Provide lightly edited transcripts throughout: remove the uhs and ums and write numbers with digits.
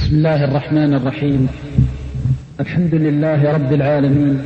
بسم الله الرحمن الرحيم. الحمد لله رب العالمين،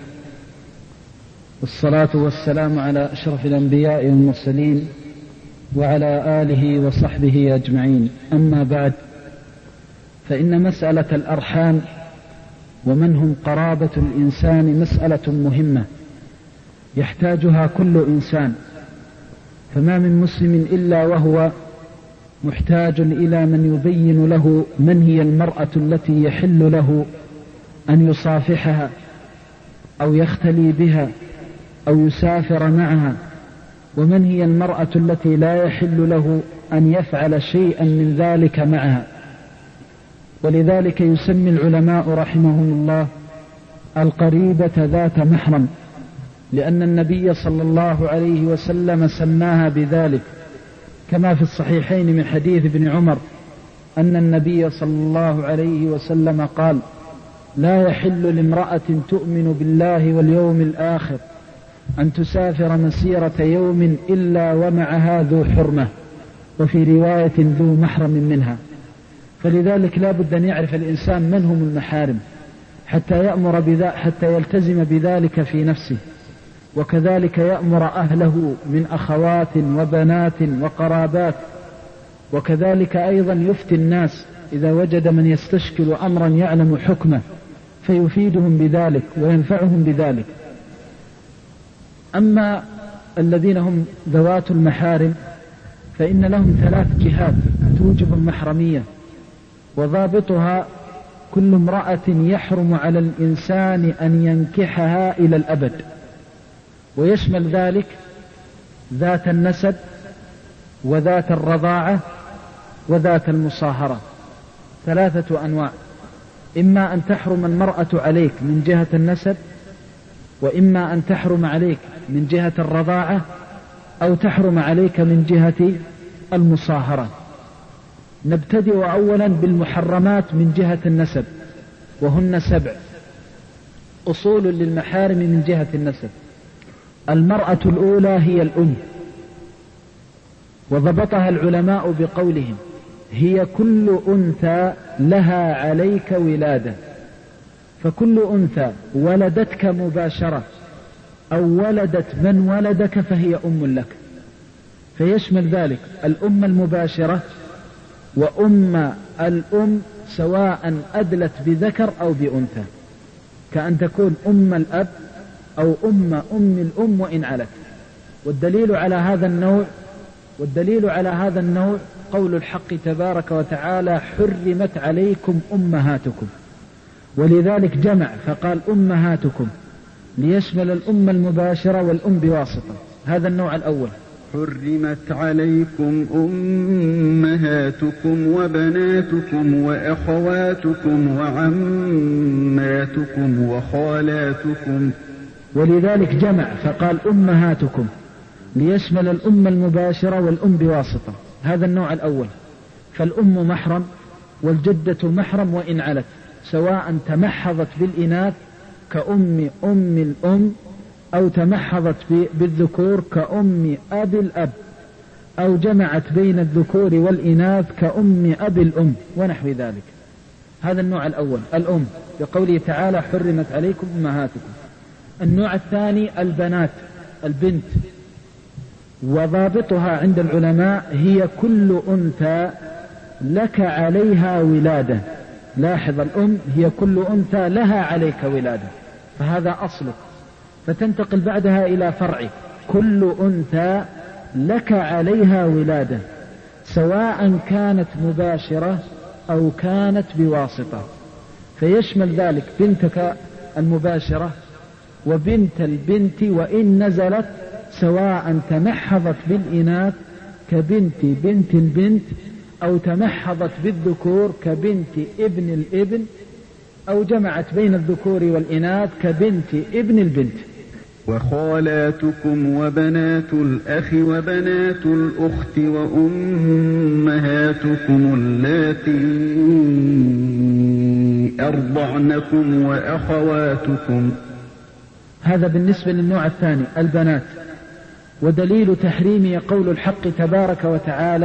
والصلاة والسلام على أشرف الأنبياء والمرسلين وعلى آله وصحبه أجمعين. أما بعد، فإن مسألة الأرحام ومن هم قرابة الإنسان مسألة مهمة يحتاجها كل إنسان، فما من مسلم إلا وهو محتاج إلى من يبين له من هي المرأة التي يحل له أن يصافحها أو يختلي بها أو يسافر معها، ومن هي المرأة التي لا يحل له أن يفعل شيئا من ذلك معها. ولذلك يسمي العلماء رحمهم الله القريبة ذات محرم، لأن النبي صلى الله عليه وسلم سماها بذلك، كما في الصحيحين من حديث ابن عمر أن النبي صلى الله عليه وسلم قال: لا يحل لامرأة تؤمن بالله واليوم الآخر أن تسافر مسيرة يوم إلا ومعها ذو حرمة، وفي رواية ذو محرم منها. فلذلك لا بد أن يعرف الإنسان من هم المحارم حتى يلتزم بذلك في نفسه، وكذلك يأمر أهله من أخوات وبنات وقرابات، وكذلك أيضا يفتي الناس إذا وجد من يستشكل أمرا يعلم حكمه فيفيدهم بذلك وينفعهم بذلك. أما الذين هم ذوات المحارم فإن لهم 3 جهات توجب المحرمية، وضابطها كل امرأة يحرم على الإنسان أن ينكحها إلى الأبد، ويشمل ذلك ذات النسب وذات الرضاعة وذات المصاهرة. 3 أنواع: إما أن تحرم المرأة عليك من جهة النسب، وإما أن تحرم عليك من جهة الرضاعة، أو تحرم عليك من جهة المصاهرة. نبتدئ أولا بالمحرمات من جهة النسب، وهن 7 أصول للمحارم من جهة النسب. المرأة الأولى هي الأم، وضبطها العلماء بقولهم: هي كل أنثى لها عليك ولادة، فكل أنثى ولدتك مباشرة أو ولدت من ولدك فهي أم لك، فيشمل ذلك الأم المباشرة وأم الأم سواء أدلت بذكر أو بأنثى، كأن تكون أم الأب أو أم الأم وإن علت. والدليل على هذا النوع قول الحق تبارك وتعالى: حرمت عليكم أمهاتكم، ولذلك جمع فقال أمهاتكم ليشمل الأم المباشرة والأم بواسطة. هذا النوع الأول. حرمت عليكم أمهاتكم وبناتكم وأخواتكم وعماتكم وخالاتكم، ولذلك جمع فقال أمهاتكم ليشمل الأم المباشرة والأم بواسطة. هذا النوع الأول. فالأم محرم والجدة محرم وإن علت، سواء تمحضت بالإناث كأم الأم، أو تمحضت بالذكور كأم أبي الأب، أو جمعت بين الذكور والإناث كأم أبي الأم ونحو ذلك. هذا النوع الأول الأم، بقوله تعالى: حرمت عليكم أمهاتكم. النوع الثاني البنات، البنت، وضابطها عند العلماء هي كل أنثى لك عليها ولادة. لاحظ، الأم هي كل أنثى لها عليك ولادة، فهذا أصلك، فتنتقل بعدها إلى فرع: كل أنثى لك عليها ولادة، سواء كانت مباشرة أو كانت بواسطة، فيشمل ذلك بنتك المباشرة وبنت البنت وإن نزلت، سواء تمحضت بالإناث كبنت بنت البنت، أو تمحضت بالذكور كبنت ابن الابن، أو جمعت بين الذكور والإناث كبنت ابن البنت. وخالاتكم وبنات الأخ وبنات الأخت وأمهاتكم اللاتي أرضعنكم وأخواتكم. هذا بالنسبة للنوع الثاني البنات. ودليل تحريمه قول الحق تبارك وتعالى: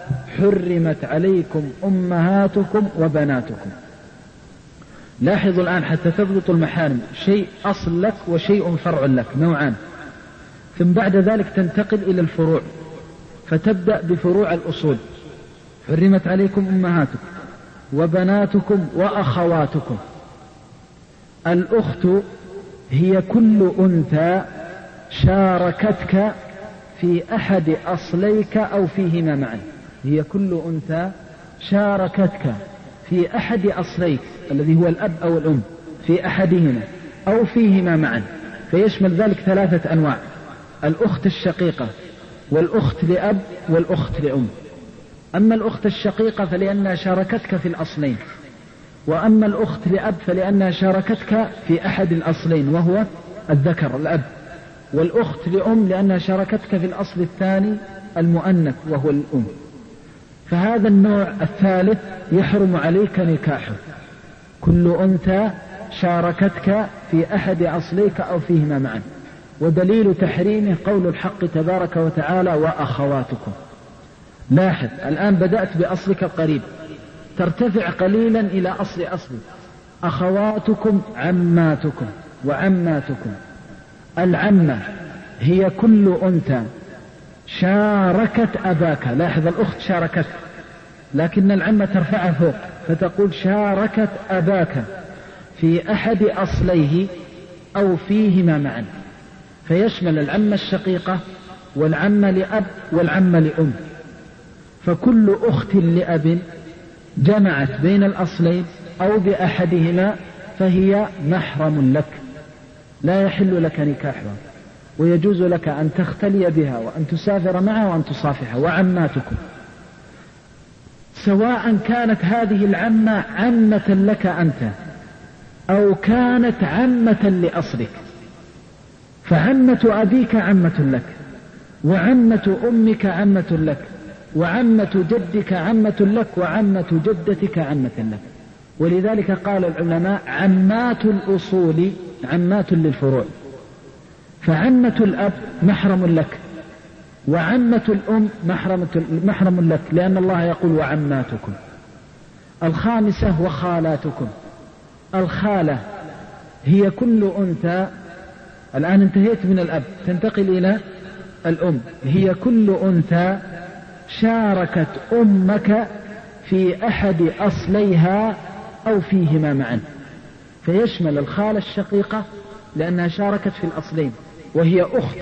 حرمت عليكم أمهاتكم وبناتكم. لاحظوا الآن حتى تضبط المحارم، شيء أصل لك وشيء فرع لك، نوعان، ثم بعد ذلك تنتقل إلى الفروع، فتبدأ بفروع الأصول. حرمت عليكم أمهاتكم وبناتكم وأخواتكم. الأخت هي كل أنثى شاركتك في أحد أصليك أو فيهما معا. هي كل أنثى شاركتك في أحد أصليك الذي هو الأب أو الأم، في أحدهما أو فيهما معا، فيشمل ذلك 3 أنواع: الأخت الشقيقة والأخت لأب والأخت لأم. أما الأخت الشقيقة فلأنها شاركتك في الأصلين، وأما الأخت لأب فلأنها شاركتك في أحد الأصلين وهو الذكر الأب، والأخت لأم لأنها شاركتك في الأصل الثاني المؤنث وهو الأم. فهذا النوع الثالث يحرم عليك نكاحه، كل أنثى شاركتك في أحد أصليك أو فيهما معا. ودليل تحريمه قول الحق تبارك وتعالى: وأخواتكم. لاحظ الآن بدأت بأصلك القريب، ترتفع قليلا إلى أصلك. أخواتكم عماتكم وعماتكم. العمة هي كل أنثى شاركت أباك. لاحظ الأخت شاركت، لكن العمة ترفعها فوق فتقول شاركت أباك في أحد أصليه أو فيهما معا، فيشمل العمة الشقيقة والعمة لأب والعمة لأم. فكل أخت لأب جمعت بين الأصلين أو بأحدهما فهي محرم لك، لا يحل لك نكاحها، ويجوز لك أن تختلي بها وأن تسافر معها وأن تصافحها. وعماتكم سواء كانت هذه العمة عمة لك أنت أو كانت عمة لأصلك، فعمة أبيك عمة لك، وعمة أمك عمة لك، وعمة جدك عمة لك، وعمة جدتك عمة لك. ولذلك قال العلماء: عمات الأصول عمات للفروع. فعمة الأب محرم لك، وعمة الأم محرم لك، لأن الله يقول: وعماتكم. الخامسة: وخالاتكم. الخالة هي كل أنثى، الآن انتهيت من الأب تنتقل إلى الأم، هي كل أنثى شاركت أمك في أحد أصليها أو فيهما معا، فيشمل الخالة الشقيقة لأنها شاركت في الأصلين، وهي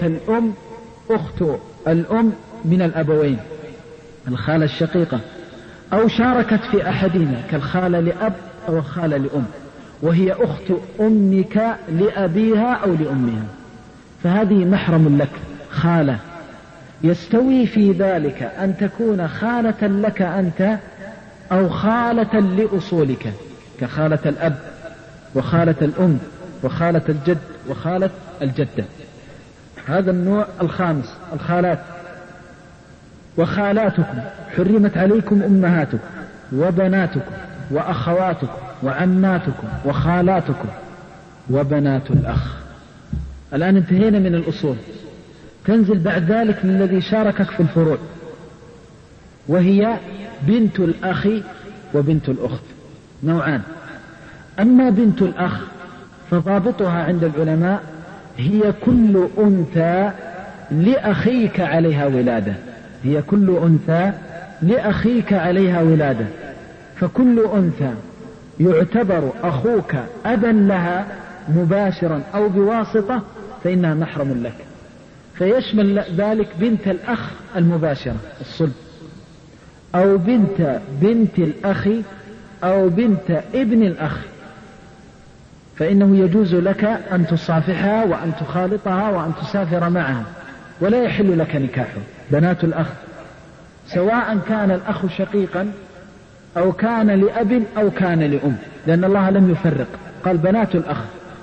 أخت الأم من الأبوين الخالة الشقيقة، أو شاركت في أحدهما كالخالة لأب أو الخالة لأم، وهي أخت أمك لأبيها أو لأمها، فهذه محرم لك خالة. يستوي في ذلك أن تكون خالة لك أنت أو خالة لأصولك، كخالة الأب وخالة الأم وخالة الجد وخالة الجدة. هذا النوع الخامس: الخالات. وخالاتكم حرمت عليكم أمهاتكم وبناتكم وأخواتكم وعماتكم وخالاتكم وبنات الأخ. الآن انتهينا من الأصول، تنزل بعد ذلك من الذي شاركك في الفروع، وهي بنت الأخ وبنت الأخت. نوعان: أما بنت الأخ فضابطها عند العلماء هي كل أنثى لأخيك عليها ولادة. هي كل أنثى لأخيك عليها ولادة، فكل أنثى يعتبر أخوك أبا لها مباشرا أو بواسطة فإنها محرم لك، فيشمل ذلك بنت الأخ المباشرة الصلب، أو بنت الأخ، أو بنت ابن الأخ، فإنه يجوز لك أن تصافحها وأن تخالطها وأن تسافر معها، ولا يحل لك نكاحه. بنات الأخ سواء كان الأخ شقيقا أو كان لأب أو كان لأم، لأن الله لم يفرق، قال بنات الأخ.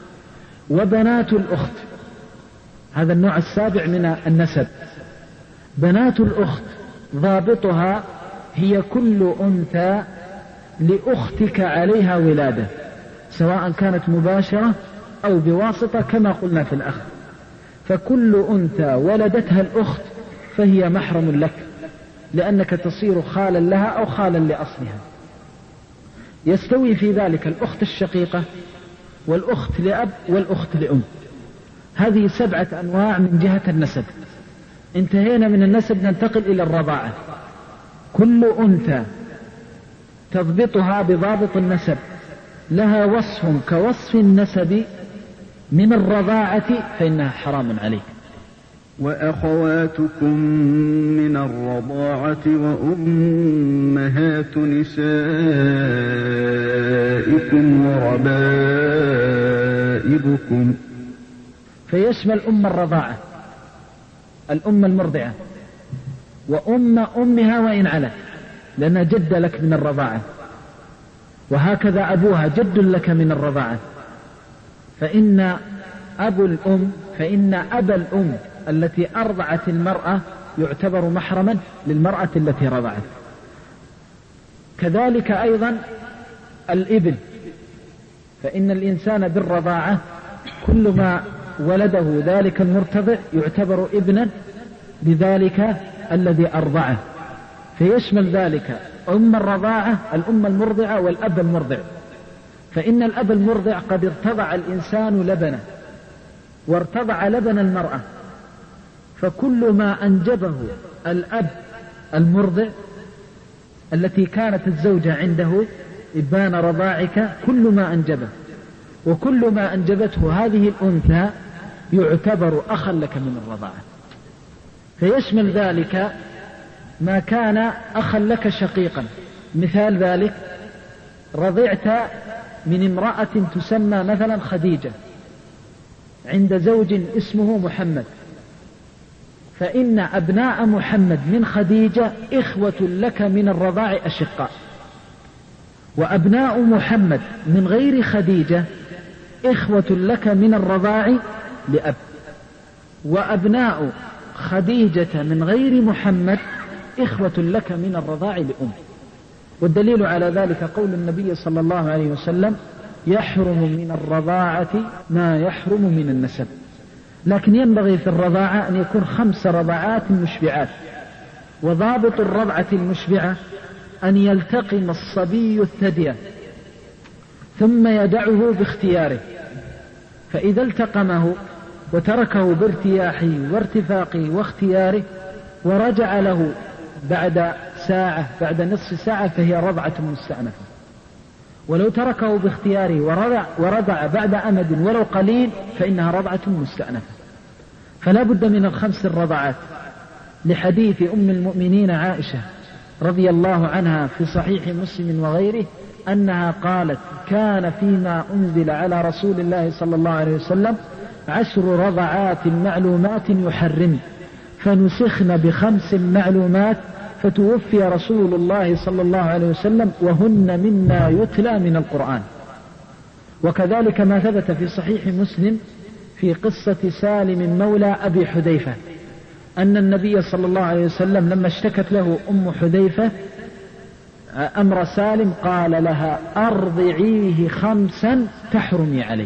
وبنات الأخت، هذا النوع السابع من النسب. بنات الأخت ضابطها هي كل أنثى لأختك عليها ولادة، سواء كانت مباشرة أو بواسطة كما قلنا في الأخ، فكل أنثى ولدتها الأخت فهي محرم لك، لأنك تصير خالا لها أو خالا لأصلها. يستوي في ذلك الأخت الشقيقة والأخت لأب والأخت لأم. هذه 7 أنواع من جهة النسب. انتهينا من النسب، ننتقل إلى الرضاعة. كل أنثى تضبطها بضابط النسب لها وصف كوصف النسب من الرضاعة فإنها حرام عليك. وأخواتكم من الرضاعة وأمهات نسائكم وربائبكم. فيشمل أم الرضاعة، الأم المرضعة، وأم أمها وإن علت، لأنها جد لك من الرضاعة، وهكذا أبوها جد لك من الرضاعة. فإن أبا الأم التي أرضعت المرأة يعتبر محرما للمرأة التي رضعت. كذلك أيضا الابن، فإن الإنسان بالرضاعة كل ما ولده ذلك المرتضع يعتبر ابنا لذلك الذي أرضعه، فيشمل ذلك أم الرضاعة الأم المرضعة والأب المرضع. فإن الأب المرضع قد ارتضع الإنسان لبنه وارتضع لبن المرأة، فكل ما أنجبه الأب المرضع التي كانت الزوجة عنده إبان رضاعك كل ما أنجبه، وكل ما أنجبته هذه الأنثى يعتبر أخا لك من الرضاعة. فيشمل ذلك ما كان أخا لك شقيقا. مثال ذلك رضعت من امرأة تسمى مثلا خديجة عند زوج اسمه محمد، فإن أبناء محمد من خديجة إخوة لك من الرضاع أشقاء، وأبناء محمد من غير خديجة إخوة لك من الرضاع لأب، وأبناء خديجة من غير محمد إخوة لك من الرضاع لأم. والدليل على ذلك قول النبي صلى الله عليه وسلم: يحرم من الرضاعة ما يحرم من النسب. لكن ينبغي في الرضاعة أن يكون 5 رضعات مشبعات. وضابط الرضعة المشبعة أن يلتقم الصبي الثدي ثم يدعه باختياره، فإذا التقمه وتركه بارتياحه وارتفاقه واختياره ورجع له بعد ساعة بعد نصف ساعة فهي رضعة مستأنفة. ولو تركه باختياره ورضع بعد أمد ولو قليل فإنها رضعة مستأنفة. فلا بد من ال5 الرضعات، لحديث أم المؤمنين عائشة رضي الله عنها في صحيح مسلم وغيره أنها قالت: كان فيما أنزل على رسول الله صلى الله عليه وسلم 10 رضعات معلومات يحرم، فنسخن ب5 معلومات، فتوفي رسول الله صلى الله عليه وسلم وهن مما يتلى من القرآن. وكذلك ما ثبت في صحيح مسلم في قصة سالم مولى أبي حذيفة أن النبي صلى الله عليه وسلم لما اشتكت له أم حذيفة أمر سالم قال لها: أرضعيه 5 تحرمي عليه.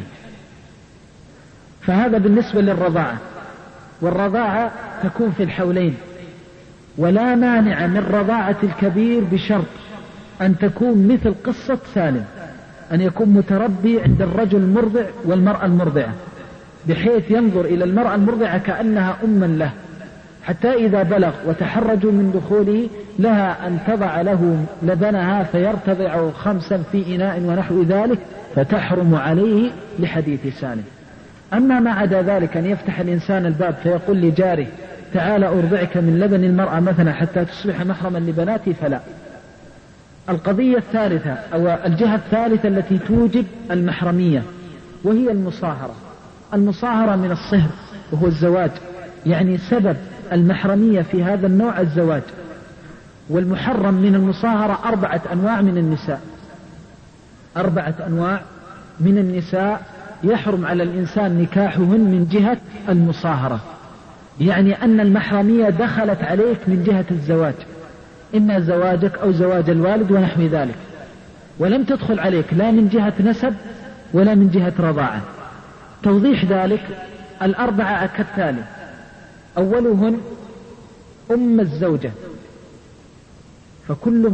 فهذا بالنسبة للرضاعة. والرضاعة تكون في الحولين، ولا مانع من رضاعة الكبير بشرط أن تكون مثل قصة سالم، أن يكون متربي عند الرجل المرضع والمرأة المرضعة، بحيث ينظر إلى المرأة المرضعة كأنها أما له، حتى إذا بلغ وتحرجوا من دخوله لها أن تضع له لبنها فيرتضع 5 في إناء ونحو ذلك، فتحرم عليه لحديث سالم. أما ما عدا ذلك أن يفتح الإنسان الباب فيقول لجاره: تعال أرضعك من لبن المرأة مثلا حتى تصبح محرما لبناتي، فلا. القضية الثالثة أو الجهة الثالثة التي توجب المحرمية وهي المصاهرة. المصاهرة من الصهر وهو الزواج، يعني سبب المحرمية في هذا النوع الزواج. والمحرم من المصاهرة 4 أنواع من النساء، 4 أنواع من النساء يحرم على الإنسان نكاحهن من جهة المصاهرة، يعني أن المحرمية دخلت عليك من جهة الزواج، إما زواجك أو زواج الوالد ونحو ذلك، ولم تدخل عليك لا من جهة نسب ولا من جهة رضاعة. توضيح ذلك 4 كالتالي: أولهن أم الزوجة، فكل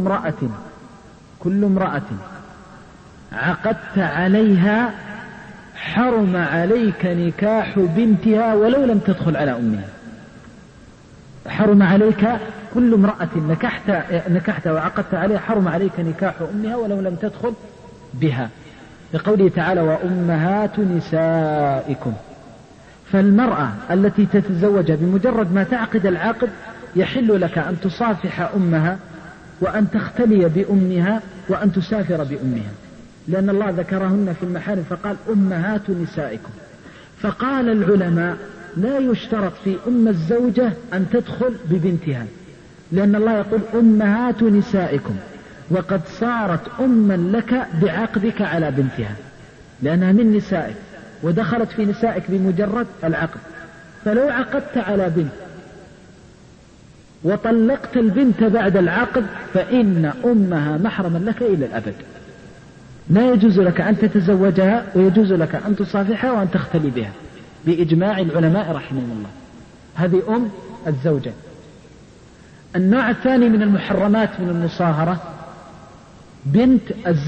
امرأة عقدت عليها حرم عليك نكاح بنتها ولو لم تدخل على أمها. حرم عليك كل امرأة نكحت وعقدت عليها حرم عليك نكاح أمها ولو لم تدخل بها، لقوله تعالى وأمهات نسائكم. فالمرأة التي تتزوج بمجرد ما تعقد العقد يحل لك أن تصافح أمها وأن تختلي بأمها وأن تسافر بأمها، لأن الله ذكرهن في المحارم فقال أمهات نسائكم. فقال العلماء لا يشترط في أم الزوجة أن تدخل ببنتها، لأن الله يقول أمهات نسائكم، وقد صارت أما لك بعقدك على بنتها، لأنها من نسائك ودخلت في نسائك بمجرد العقد. فلو عقدت على بنت وطلقت البنت بعد العقد فإن أمها محرما لك إلى الأبد، لا يجوز لك أن تتزوجها ويجوز لك أن تصافحها وأن تختلي بها بإجماع العلماء رحمهم الله. هذه أم الزوجة. النوع الثاني من المحرمات من المصاهرة بنت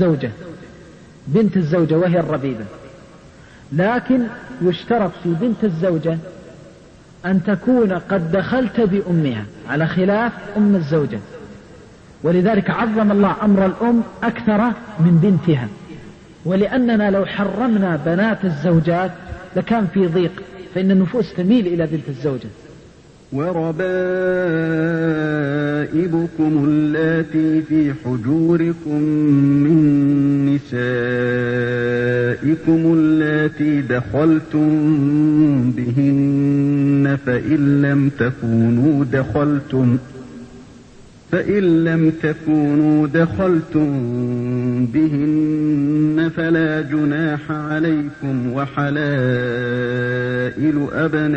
الزوجة وهي الربيبة، لكن يشترط في بنت الزوجة أن تكون قد دخلت بأمها على خلاف أم الزوجة، ولذلك عظم الله أمر الأم أكثر من بنتها، ولأننا لو حرمنا بنات الزوجات لكان في ضيق، فإن النفوس تميل إلى بنت الزوجة. وربائبكم اللاتي في حجوركم من نسائكم اللاتي دخلتم بهن فإن لم تكونوا دخلتم بهن فلا جناح عليكم وحلائل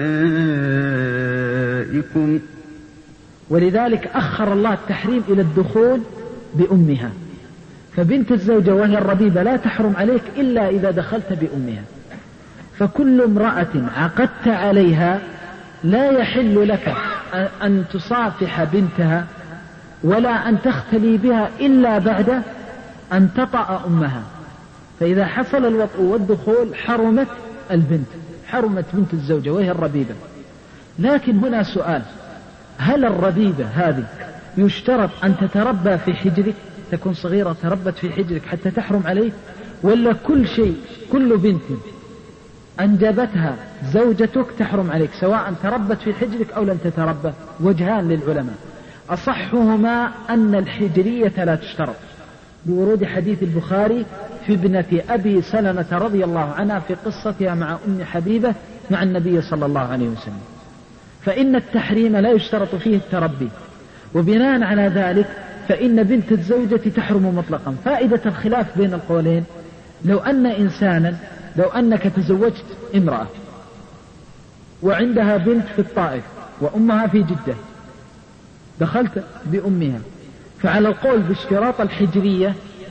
أبنائكم. ولذلك أخر الله التحريم إلى الدخول بأمها، فبنت الزوجة وهي الربيبة لا تحرم عليك إلا إذا دخلت بأمها. فكل امرأة عقدت عليها لا يحل لك أن تصافح بنتها ولا أن تختلي بها إلا بعد أن تطأ أمها، فإذا حصل الوطء والدخول حرمت بنت الزوجة وهي الربيبة. لكن هنا سؤال، هل الربيبة هذه يشترط أن تتربى في حجرك، تكون صغيرة تربت في حجرك حتى تحرم عليك، ولا كل بنت أنجبتها زوجتك تحرم عليك سواء تربت في حجرك أو لم تتربى؟ وجهان للعلماء، أصحهما أن الحجرية لا تشترط بورود حديث البخاري في ابنة أبي سلمة رضي الله عنها في قصتها مع أم حبيبة مع النبي صلى الله عليه وسلم، فإن التحريم لا يشترط فيه التربي، وبناء على ذلك فإن بنت الزوجة تحرم مطلقا. فائدة الخلاف بين القولين، لو أنك تزوجت امرأة وعندها بنت في الطائف وأمها في جدة، دخلت بأمها، فعلى القول باشتراط الحجرية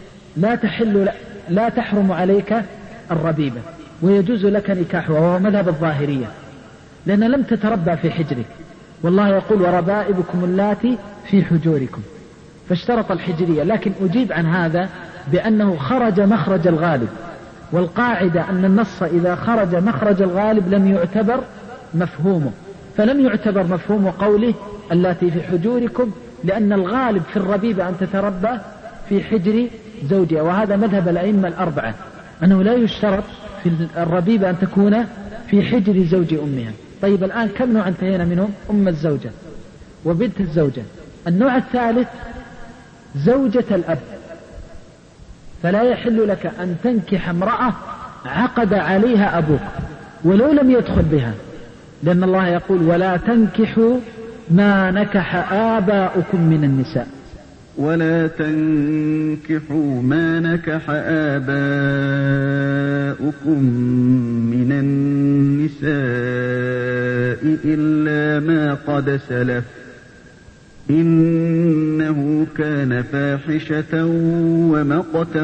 لا تحرم عليك الربيبة ويجوز لك نكاحها، وهو مذهب الظاهرية، لأن لم تتربى في حجرك، والله يقول وربائبكم اللاتي في حجوركم، فاشترط الحجرية. لكن أجيب عن هذا بأنه خرج مخرج الغالب، والقاعدة أن النص إذا خرج مخرج الغالب لم يعتبر مفهومه، فلم يعتبر مفهوم قوله اللاتي في حجوركم، لأن الغالب في الربيبة أن تتربى في حجر زوجها، وهذا مذهب الأئمة الأربعة أنه لا يشترط في الربيبة أن تكون في حجر زوج أمها. طيب الآن كم نوع انتهينا منهم؟ أم الزوجة وبنت الزوجة. النوع الثالث زوجة الأب، فلا يحل لك أن تنكح امرأة عقد عليها أبوك ولو لم يدخل بها، لأن الله يقول ولا تنكحوا ما نكح آباؤكم من النساء. ولا تنكحوا ما نكح آباؤكم من النساء إلا ما قد سلف إنه كان فاحشة ومقتا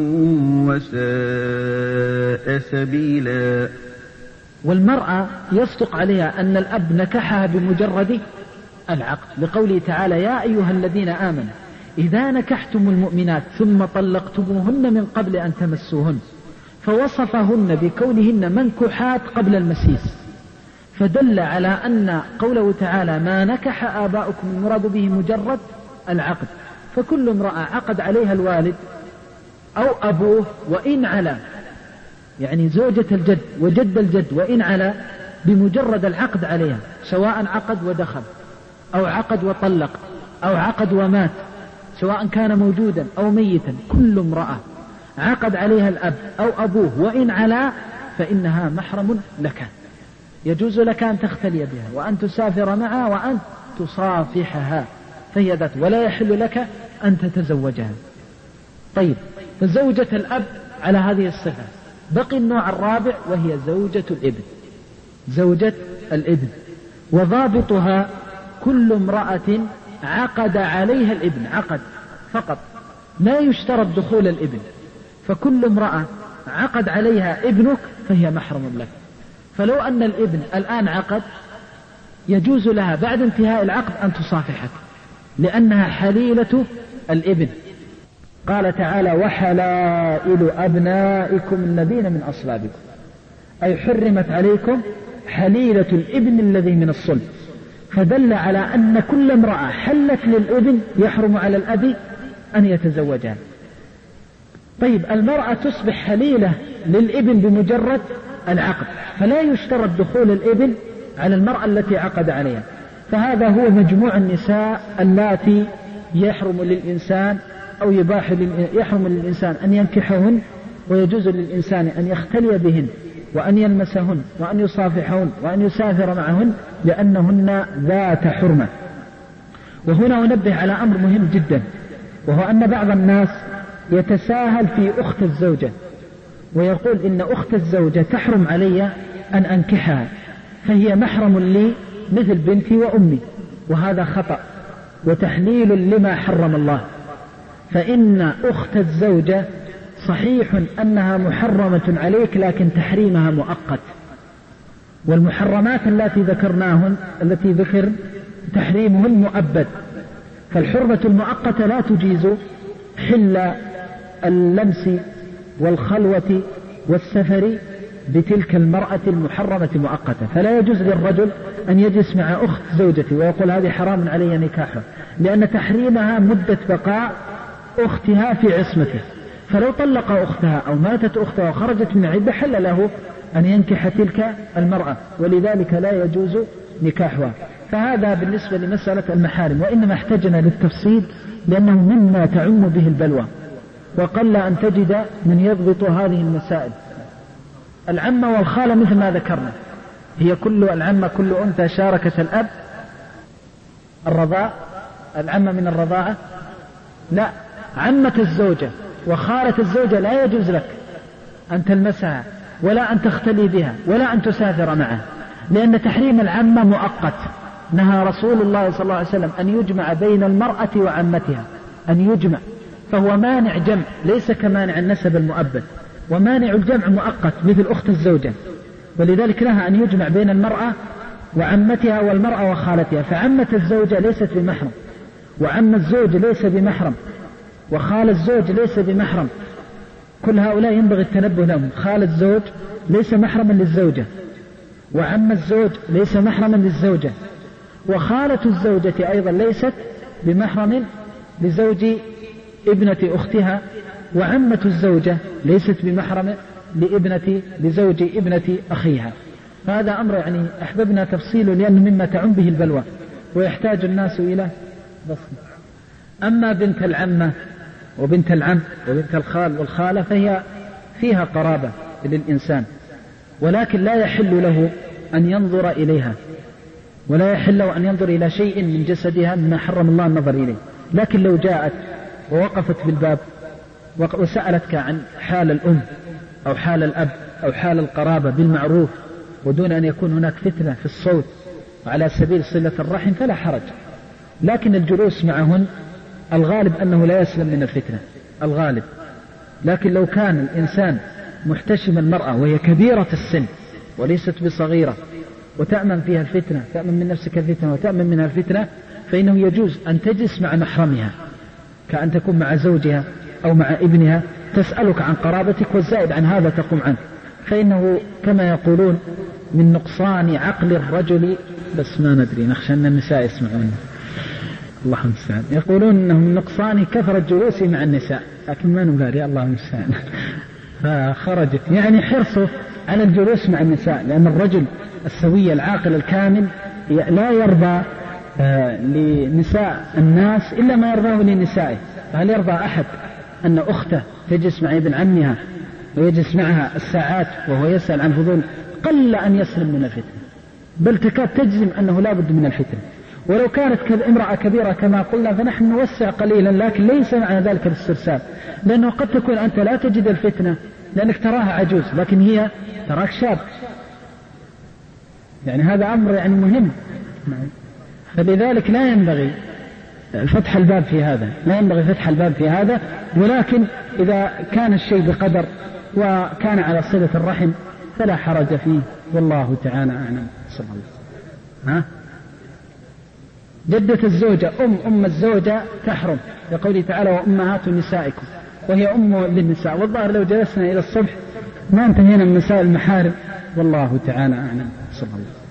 وساء سبيلا. والمرأة يصدق عليها أن الأب نكحها بمجرد العقد، لقوله تعالى يا أيها الذين آمنوا إذا نكحتم المؤمنات ثم طلقتموهن من قبل أن تمسوهن، فوصفهن بكونهن منكحات قبل المسيس، فدل على أن قوله تعالى ما نكح آباؤكم المراد به مجرد العقد، فكل امرأة عقد عليها الوالد أو أبوه وإن علا، يعني زوجة الجد وجد الجد وإن علا، بمجرد العقد عليها، سواء عقد ودخل أو عقد وطلق أو عقد ومات، سواء كان موجودا أو ميتا، كل امرأة عقد عليها الأب أو أبوه وإن علا فإنها محرم لك، يجوز لك أن تختلي بها وأن تسافر معها وأن تصافحها، فهي ذات، ولا يحل لك أن تتزوجها. طيب، فزوجة الأب على هذه الصفة. بقي النوع الرابع وهي زوجة الابن. زوجة الابن وضابطها كل امرأة عقد عليها الابن، عقد فقط، لا يشترط دخول الابن، فكل امرأة عقد عليها ابنك فهي محرم لك. فلو أن الابن الآن عقد يجوز لها بعد انتهاء العقد أن تصافحك، لأنها حليلة الابن. قال تعالى وحلائل أبنائكم الذين من أصلابكم، أي حرمت عليكم حليلة الابن الذي من الصلب، فدل على أن كل امرأة حلت للابن يحرم على الأب أن يتزوجها. طيب، المرأة تصبح حليلة للابن بمجرد العقد، فلا يشترط دخول الابن على المرأة التي عقد عليها. فهذا هو مجموع النساء اللاتي يحرم للإنسان أو يحرم للإنسان أن ينكحهن، ويجوز للإنسان أن يختلي بهن وأن يلمسهن وأن يصافحهن وأن يسافر معهن، لأنهن ذات حرمة. وهنا أنبه على أمر مهم جدا، وهو أن بعض الناس يتساهل في أخت الزوجة ويقول إن أخت الزوجة تحرم علي أن أنكحها، فهي محرم لي مثل بنتي وأمي، وهذا خطأ وتحليل لما حرم الله. فإن أخت الزوجة صحيح أنها محرمة عليك، لكن تحريمها مؤقت، والمحرمات التي ذكرناهن التي ذكر تحريمهن مؤبد، فالحرمة المؤقتة لا تجيز حل اللمس والخلوة والسفر بتلك المرأة المحرمة مؤقتة. فلا يجوز للرجل أن يجلس مع أخت زوجته ويقول هذه حرام علي نكاحها، لأن تحريمها مدة بقاء أختها في عصمته، فلو طلق أختها أو ماتت أختها وخرجت من العدة حل له أن ينكح تلك المرأة، ولذلك لا يجوز نكاحها. فهذا بالنسبة لمسألة المحارم، وإنما احتجنا للتفصيل لأنه مما تعم به البلوى، وقل أن تجد من يضبط هذه المسائل. العمة والخالة مثل ما ذكرنا، هي كل العمة كل أنثى شاركت الأب الرضاع، العمة من الرضاعة، لا، عمة الزوجة وخالة الزوجة لا يجوز لك أن تلمسها ولا أن تختلي بها ولا أن تسافر معها، لأن تحريم العمة مؤقت. نهى رسول الله صلى الله عليه وسلم أن يجمع بين المرأة وعمتها، أن يجمع، فهو مانع جمع، ليس كمانع النسب المؤبد، ومانع الجمع مؤقت مثل أخت الزوجة، ولذلك نهى أن يجمع بين المرأة وعمتها والمرأة وخالتها. فعمة الزوجة ليست بمحرم، وعم الزوج ليس بمحرم، وخال الزوج ليس بمحرم، كل هؤلاء ينبغي التنبه لهم. خال الزوج ليس محرما للزوجة، وعم الزوج ليس محرما للزوجة، وخالة الزوجة أيضا ليست بمحرم لزوج ابنة أختها، وعمة الزوجة ليست بمحرم لزوج ابنة أخيها. هذا أمر يعني أحببنا تفصيله لأنه مما تعم به البلوى ويحتاج الناس إلى بسط. أما بنت العمة وبنت العم وبنت الخال والخالة فهي فيها قرابة للإنسان، ولكن لا يحل له أن ينظر إليها، ولا يحل له أن ينظر إلى شيء من جسدها مما حرم الله النظر إليه. لكن لو جاءت ووقفت بالباب وسألتك عن حال الأم أو حال الأب أو حال القرابة بالمعروف ودون أن يكون هناك فتنة في الصوت على سبيل صلة الرحم فلا حرج، لكن الجلوس معهن الغالب أنه لا يسلم من الفتنة الغالب. لكن لو كان الإنسان محتشم المرأة وهي كبيرة السن وليست بصغيرة وتأمن فيها الفتنة، تأمن من نفسك الفتنة وتأمن منها الفتنة، فإنه يجوز أن تجلس مع محرمها كأن تكون مع زوجها أو مع ابنها تسألك عن قرابتك، والزائد عن هذا تقوم عنه، فإنه كما يقولون من نقصان عقل الرجل، بس ما ندري نخشى أن النساء يسمعون، الله المستعان، يقولون أنه من نقصان كثرة جلوسه مع النساء، لكن ما نبالي، الله المستعان. فخرجت يعني حرصه على الجلوس مع النساء، لأن الرجل السوي العاقل الكامل لا يرضى لنساء الناس إلا ما يرضاه لنسائه. فهل يرضى أحد أن أخته تجلس مع ابن عمها ويجلس معها الساعات وهو يسأل عن فضول؟ قل أن يسلم من الفتنة، بل تكاد تجزم أنه لا بد من الفتنة. ولو كانت امرأة كبيرة كما قلنا فنحن نوسع قليلا، لكن ليس معنى ذلك الاسترسال، لأنه قد تكون أنت لا تجد الفتنة لأنك تراها عجوز، لكن هي تراك شاب، يعني هذا أمر يعني مهم. فلذلك لا ينبغي فتح الباب في هذا، لا ينبغي فتح الباب في هذا، ولكن إذا كان الشيء بقدر وكان على صلة الرحم فلا حرج فيه، والله تعالى أعلم. صلى الله عليه وسلم. جدة الزوجة أم الزوجة تحرم، يقول تعالى وأمهات نسائكم، وهي أم للنساء، والظاهر لو جلسنا إلى الصبح ما انتهينا من مسائل المحارم، والله تعالى أعلم. صلى الله عليه وسلم.